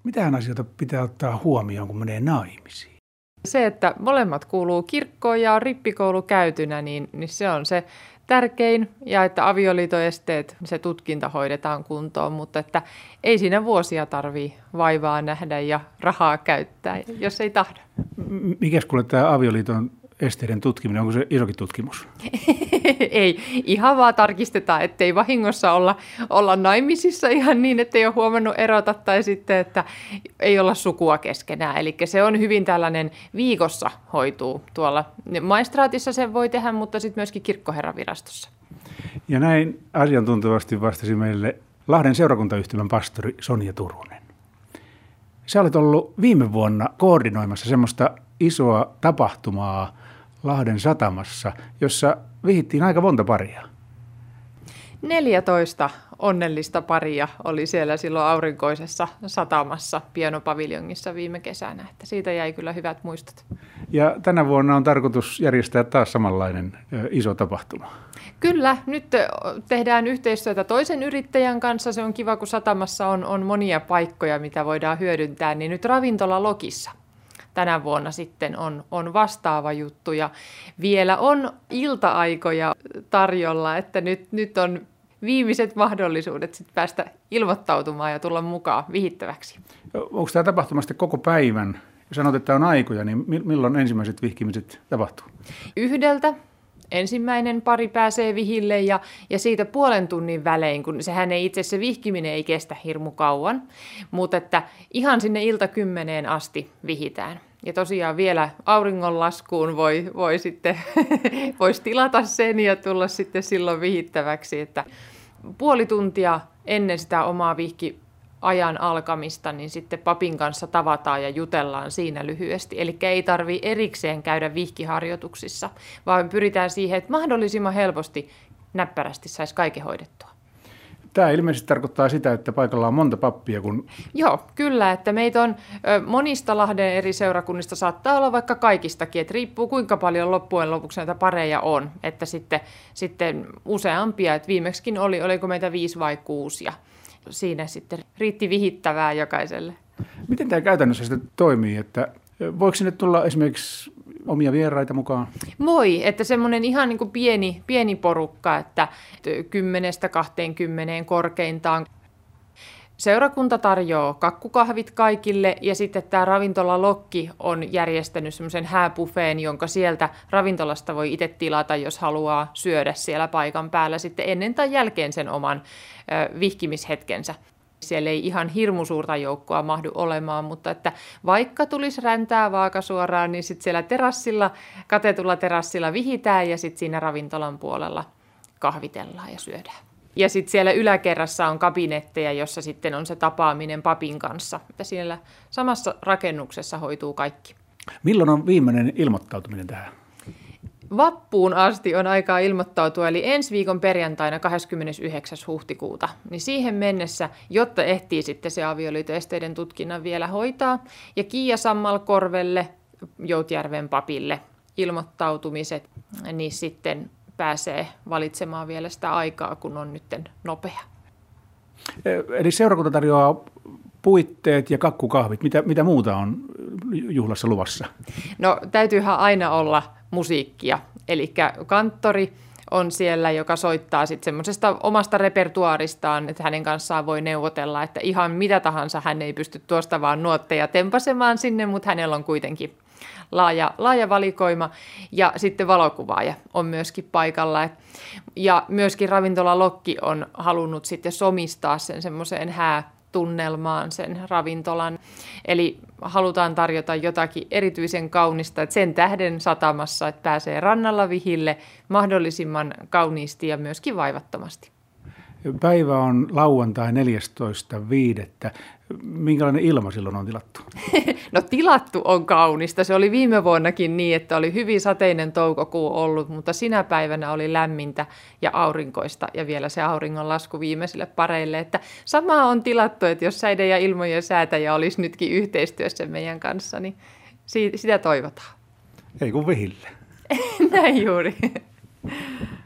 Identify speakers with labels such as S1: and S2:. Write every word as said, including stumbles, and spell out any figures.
S1: Mitähän asioita pitää ottaa huomioon, kun menee naimisiin?
S2: Se, että molemmat kuuluu kirkkoon ja on rippikoulu käytynä, niin, niin se on se tärkein. Ja että avioliitoesteet, se tutkinta hoidetaan kuntoon, mutta että ei siinä vuosia tarvitse vaivaa nähdä ja rahaa käyttää, jos ei tahdo.
S1: Mikäs kuule tämä avioliiton esteiden tutkiminen, onko se isokin tutkimus?
S2: Ei, ihan vaan tarkistetaan, ettei vahingossa olla, olla naimisissa ihan niin, ettei ole huomannut erota tai sitten, että ei olla sukua keskenään. Eli se on hyvin tällainen viikossa hoituu tuolla. Maistraatissa se voi tehdä, mutta sitten myöskin kirkkoherravirastossa.
S1: Ja näin asiantuntevasti vastasi meille Lahden seurakuntayhtymän pastori Sonja Turunen. Sä olet ollut viime vuonna koordinoimassa semmoista isoa tapahtumaa Lahden satamassa, jossa vihittiin aika monta paria.
S2: neljätoista onnellista paria oli siellä silloin aurinkoisessa satamassa pianopaviljongissa viime kesänä, että siitä jäi kyllä hyvät muistot.
S1: Ja tänä vuonna on tarkoitus järjestää taas samanlainen ö, iso tapahtuma.
S2: Kyllä, nyt tehdään yhteistyötä toisen yrittäjän kanssa. Se on kiva, kun satamassa on, on monia paikkoja, mitä voidaan hyödyntää, niin nyt ravintola Lokissa tänä vuonna sitten on, on vastaava juttu ja vielä on ilta-aikoja tarjolla, että nyt, nyt on viimeiset mahdollisuudet sit päästä ilmoittautumaan ja tulla mukaan vihittäväksi.
S1: Onko tämä tapahtumasta koko päivän? Jos sanot, että on aikoja, niin milloin ensimmäiset vihkimiset tapahtuu? Yhdeltä.
S2: Ensimmäinen pari pääsee vihille ja, ja siitä puolen tunnin välein, kun sehän ei itse se vihkiminen ei kestä hirmu kauan, mutta että ihan sinne ilta kymmeneen asti vihitään. Ja tosiaan vielä auringonlaskuun voi, voi sitten voisi tilata sen ja tulla sitten silloin vihittäväksi, että puoli tuntia ennen sitä omaa vihki ajan alkamista, niin sitten papin kanssa tavataan ja jutellaan siinä lyhyesti. Eli ei tarvitse erikseen käydä vihkiharjoituksissa, vaan pyritään siihen, että mahdollisimman helposti näppärästi saisi kaiken hoidettua.
S1: Tämä ilmeisesti tarkoittaa sitä, että paikalla on monta pappia. Kun...
S2: Joo, kyllä. Että meitä on monista Lahden eri seurakunnista, saattaa olla vaikka kaikistakin, että riippuu kuinka paljon loppujen lopuksi näitä pareja on. Että sitten, sitten useampia, että viimeksikin oli, oliko meitä viisi vai kuusi ja siinä sitten riitti vihittävää jokaiselle.
S1: Miten tämä käytännössä sitten toimii, että voiko sinne tulla esimerkiksi omia vieraita mukaan?
S2: Voi, että semmoinen ihan niin kuin pieni, pieni porukka, että kymmenestä kahteenkymmeneen korkeintaan. Seurakunta tarjoaa kakkukahvit kaikille ja sitten tämä ravintola Lokki on järjestänyt semmoisen hääbuffeen, jonka sieltä ravintolasta voi itse tilata, jos haluaa syödä siellä paikan päällä sitten ennen tai jälkeen sen oman ö, vihkimishetkensä. Siellä ei ihan hirmu suurta joukkoa mahdu olemaan, mutta että vaikka tulisi räntää vaakasuoraan, niin sitten siellä terassilla, katetulla terassilla vihitään ja sitten siinä ravintolan puolella kahvitellaan ja syödään. Ja sitten siellä yläkerrassa on kabinetteja, jossa sitten on se tapaaminen papin kanssa. Että siellä samassa rakennuksessa hoituu kaikki.
S1: Milloin on viimeinen ilmoittautuminen tähän?
S2: Vappuun asti on aikaa ilmoittautua, eli ensi viikon perjantaina kahdeskymmenesyhdeksäs huhtikuuta. Niin siihen mennessä, jotta ehtii sitten se avioliitoesteiden tutkinnan vielä hoitaa. Ja Kiia Sammalkorvelle, Joutjärven papille ilmoittautumiset, niin sitten pääsee valitsemaan vielä sitä aikaa, kun on nyt nopea.
S1: Eli seurakunta tarjoaa puitteet ja kakkukahvit. Mitä, mitä muuta on juhlassa luvassa?
S2: No täytyyhän aina olla musiikkia. Eli kanttori on siellä, joka soittaa sitten semmoisesta omasta repertuaaristaan, että hänen kanssaan voi neuvotella, että ihan mitä tahansa hän ei pysty tuosta vaan nuotteja tempasemaan sinne, mutta hänellä on kuitenkin Laaja, laaja valikoima ja sitten valokuvaaja on myöskin paikalla. Ja myöskin ravintola Lokki on halunnut sitten somistaa sen semmoiseen häätunnelmaan sen ravintolan. Eli halutaan tarjota jotakin erityisen kaunista, että sen tähden satamassa, että pääsee rannalla vihille mahdollisimman kauniisti ja myöskin vaivattomasti.
S1: Päivä on lauantai neljästoista viidettä Minkälainen ilma silloin on tilattu?
S2: No tilattu on kaunista. Se oli viime vuonnakin niin, että oli hyvin sateinen toukokuu ollut, mutta sinä päivänä oli lämmintä ja aurinkoista ja vielä se auringonlasku viimeisille pareille. Että samaa on tilattu, että jos säiden ja ilmojen säätäjä olisi nytkin yhteistyössä meidän kanssa, niin sitä toivotaan.
S1: Ei kun vihille.
S2: Näin juuri.